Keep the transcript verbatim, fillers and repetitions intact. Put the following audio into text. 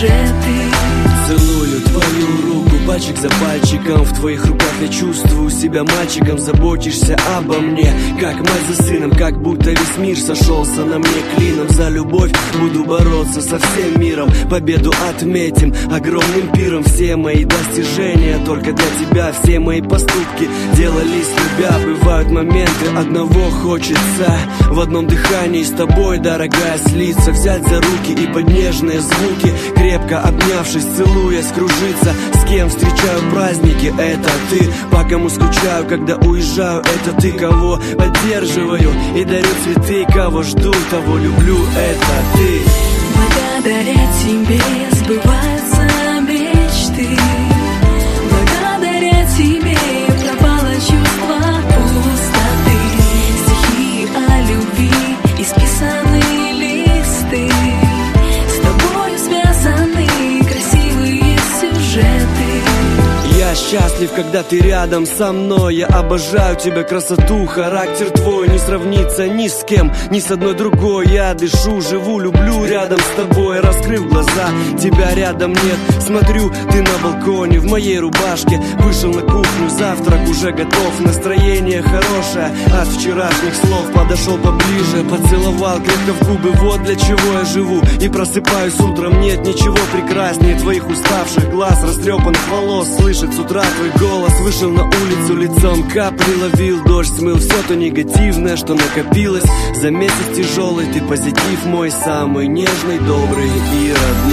сюжеты. Целую твою руку пальчик за пальчиком. В твоих руках я чувствую себя мальчиком. Заботишься обо мне, как мать за сыном. Как будто весь мир сошелся на мне клином. За любовь буду бороться со всем миром. Победу отметим огромным пиром. Все мои достижения только для тебя. Все мои поступки делались любя. Бывают моменты, одного хочется в одном дыхании с тобой, дорогая, слиться. Взять за руки и под нежные звуки, крепко обнявшись, целуясь, кружиться. С кем встречаю праздники, это ты. По кому скучаю, когда уезжаю, это ты. Кого поддерживаю и дарю цветы. Кого жду, того люблю, это ты. Благодаря тебе сбываются мечты. Благодаря тебе пропало чувство пустоты. Стихи о любви, исписанные листы. С тобою связаны красивые сюжеты. Я счастлив, когда ты рядом со мной. Я обожаю тебя, красоту, характер твой не сравнится ни с кем, ни с одной другой. Я дышу, живу, люблю рядом с тобой. Раскрыв глаза, тебя рядом нет. Смотрю, ты на балконе в моей рубашке. Вышел на кухню, завтрак уже готов. Настроение хорошее от вчерашних слов. Подошел поближе, поцеловал крепко в губы. Вот для чего я живу и просыпаюсь утром. Нет ничего прекраснее твоих уставших глаз, растрепанных волос. Слышать с утра твой голос. Вышел на улицу, лицом капли ловил. Дождь смыл все то негативное, что накопилось. За месяц тяжелый ты позитив мой, самый нежный, добрый и родной.